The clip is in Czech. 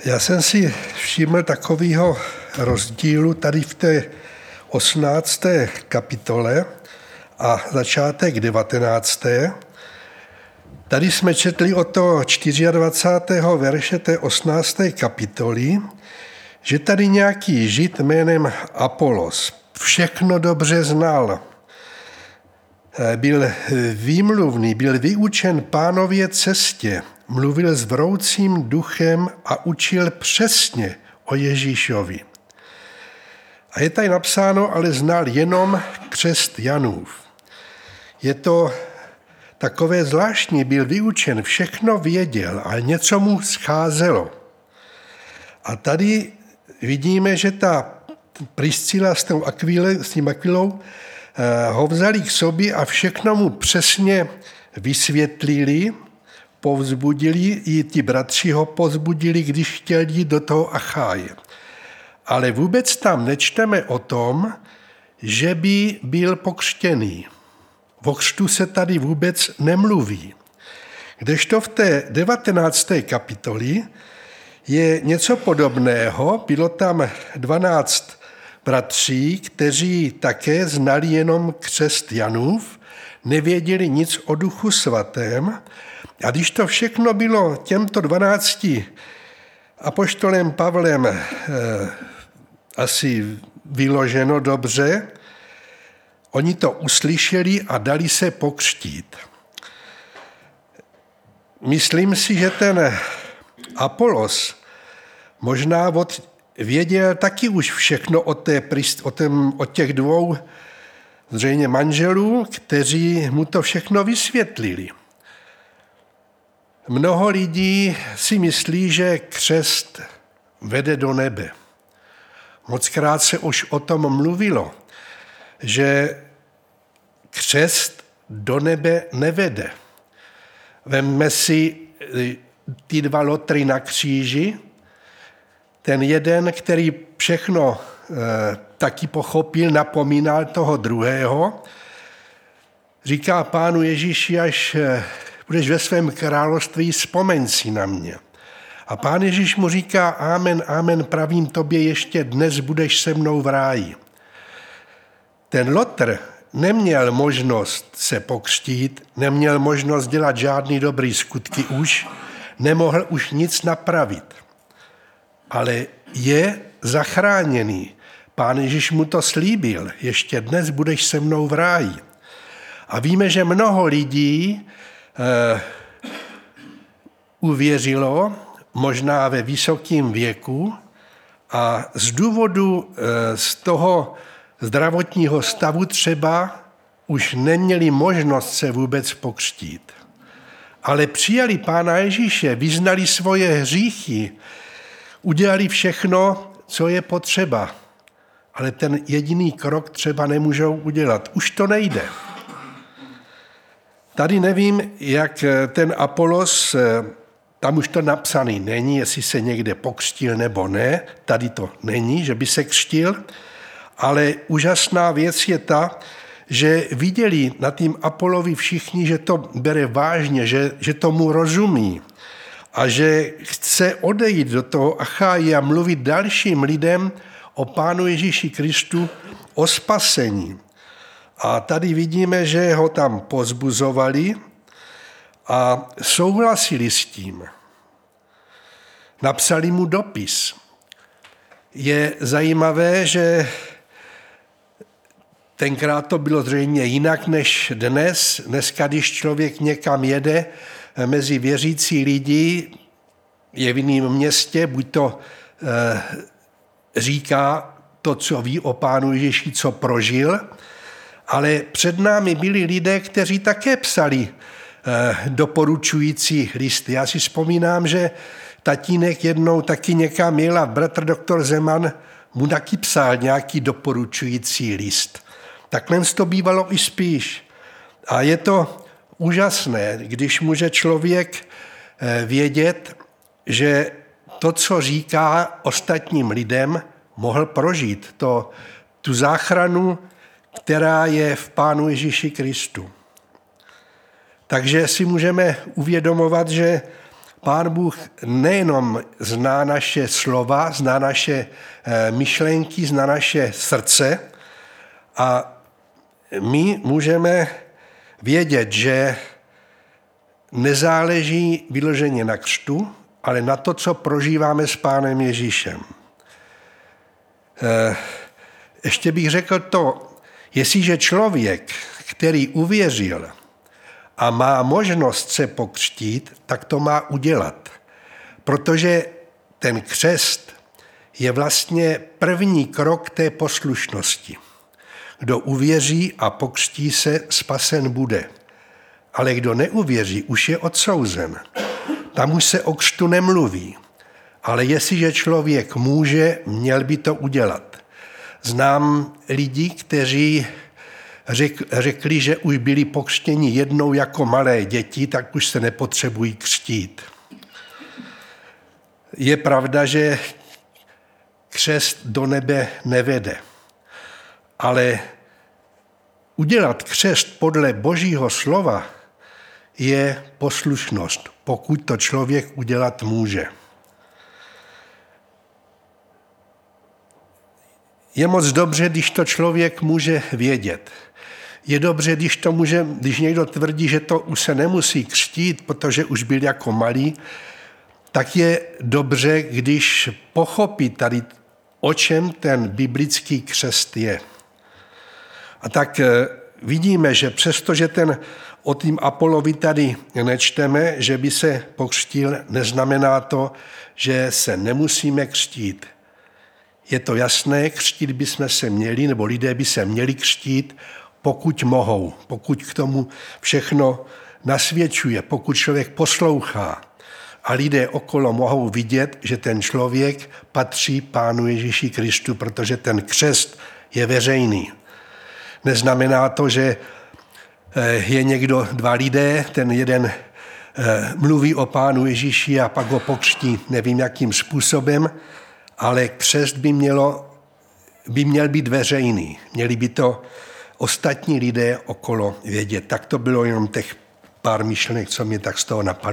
Já jsem si všiml takového rozdílu tady v té 18. kapitole a začátek 19. Tady jsme četli od toho 24. verše té 18. kapitoly, že tady nějaký žid jménem Apolos všechno dobře znal. Byl výmluvný, byl vyučen Pánově cestě, mluvil s vroucím duchem a učil přesně o Ježíšovi. A je tady napsáno, ale znal jenom křest Janův. Je to takové zvláštní, byl vyučen, všechno věděl, ale něco mu scházelo. A tady vidíme, že ta Priscila s tím Akvilou ho vzali k sobě a všechno mu přesně vysvětlili, povzbudili, i ti bratři ho povzbudili, když chtěl jít do toho Acháje. Ale vůbec tam nečteme o tom, že by byl pokřtěný. O křtu se tady vůbec nemluví. Kdežto v té 19. kapitoli je něco podobného, bylo tam 12 bratří, kteří také znali jenom křest Janův, nevěděli nic o Duchu svatém. A když to všechno bylo těmto 12 apoštolem Pavlem asi vyloženo dobře, oni to uslyšeli a dali se pokřtít. Myslím si, že ten Apolos možná věděl taky už všechno o těch dvou zřejmě manželů, kteří mu to všechno vysvětlili. Mnoho lidí si myslí, že křest vede do nebe. Mockrát se už o tom mluvilo, že křest do nebe nevede. Vemme si ty dva lotry na kříži, ten jeden, který všechno taky pochopil, napomínal toho druhého, říká Pánu Ježíši, až budeš ve svém království, vzpomeň si na mě. A Pán Ježíš mu říká, amen, amen, pravím tobě, ještě dnes budeš se mnou v ráji. Ten lotr neměl možnost se pokřtít, neměl možnost dělat žádný dobrý skutky už, nemohl už nic napravit. Ale je zachráněný. Pán Ježíš mu to slíbil, ještě dnes budeš se mnou v ráji. A víme, že mnoho lidí uvěřilo, možná ve vysokém věku, a z důvodu z toho zdravotního stavu třeba už neměli možnost se vůbec pokřtít. Ale přijali Pána Ježíše, vyznali svoje hříchy, udělali všechno, co je potřeba. Ale ten jediný krok třeba nemůžou udělat. Už to nejde. Tady nevím, jak ten Apolos, tam už to napsaný není, jestli se někde pokřtil nebo ne. Tady to není, že by se křtil. Ale úžasná věc je ta, že viděli na tým Apolovi všichni, že to bere vážně, že tomu rozumí a že chce odejít do toho Acháje a mluvit dalším lidem o Pánu Ježíši Kristu, o spasení. A tady vidíme, že ho tam pozbuzovali a souhlasili s tím. Napsali mu dopis. Je zajímavé, že tenkrát to bylo zřejmě jinak než dnes. Dneska, když člověk někam jede mezi věřící lidi, je v jiném městě, buď to říká to, co ví o Pánu Ježíši, co prožil, ale před námi byli lidé, kteří také psali doporučující listy. Já si vzpomínám, že tatínek jednou taky někam jel a bratr doktor Zeman mu taky psal nějaký doporučující list. Takhle to bývalo i spíš. A je to úžasné, když může člověk vědět, že to, co říká ostatním lidem, mohl prožít. Tu záchranu, která je v Pánu Ježíši Kristu. Takže si můžeme uvědomovat, že Pán Bůh nejenom zná naše slova, zná naše myšlenky, zná naše srdce a my můžeme vědět, že nezáleží vyloženě na křtu, ale na to, co prožíváme s Pánem Ježíšem. Ještě bych řekl to, jestliže člověk, který uvěřil a má možnost se pokřtít, tak to má udělat. Protože ten křest je vlastně první krok té poslušnosti. Kdo uvěří a pokřtí se, spasen bude. Ale kdo neuvěří, už je odsouzen. Tam už se o křtu nemluví. Ale jestliže člověk může, měl by to udělat. Znám lidi, kteří řekli, že už byli pokřtěni jednou jako malé děti, tak už se nepotřebují křtít. Je pravda, že křest do nebe nevede. Ale udělat křest podle Božího slova je poslušnost, pokud to člověk udělat může. Je moc dobře, když to člověk může vědět. Je dobře, když někdo tvrdí, že to už se nemusí křtít, protože už byl jako malý, tak je dobře, když pochopí tady, o čem ten biblický křest je. A tak vidíme, že přestože o tým Apolovi tady nečteme, že by se pokřtil, neznamená to, že se nemusíme křtít. Je to jasné, křtít bychom se měli, nebo lidé by se měli křtít, pokud mohou, pokud k tomu všechno nasvědčuje, pokud člověk poslouchá a lidé okolo mohou vidět, že ten člověk patří Pánu Ježíši Kristu, protože ten křest je veřejný. Neznamená to, že je někdo, dva lidé, ten jeden mluví o Pánu Ježíši a pak ho pokřtí nevím jakým způsobem, ale křest by měl být veřejný. Měli by to ostatní lidé okolo vědět. Tak to bylo jenom těch pár myšlenek, co mě tak z toho napadlo.